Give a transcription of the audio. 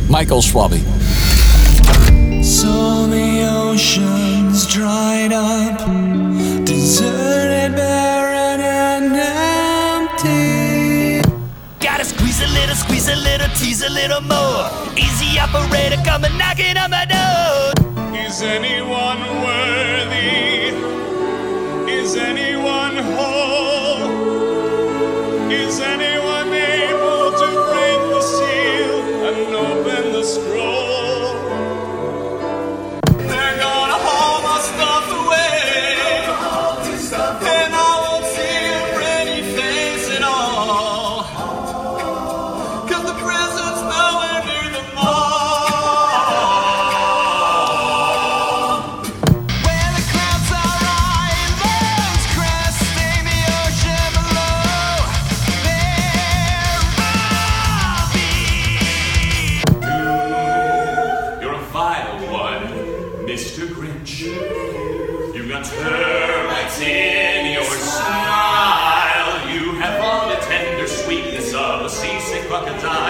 Michael Swaby. So the ocean's dried up, deserted, barren, and empty. Gotta squeeze a little, tease a little more. Easy operator, come and knocking on my door. Is anyone worthy? Is anyone whole? Is anyone able to break the seal and open the scroll? They're gonna haul my stuff away, and I won't see a pretty face at all, 'cause the prison's nowhere near the mall. Where the clouds are islands cresting the ocean below. You're a vile one, Mr. Grinch. You've got termites in your smile. You have all the tender sweetness of a seasick crocodile.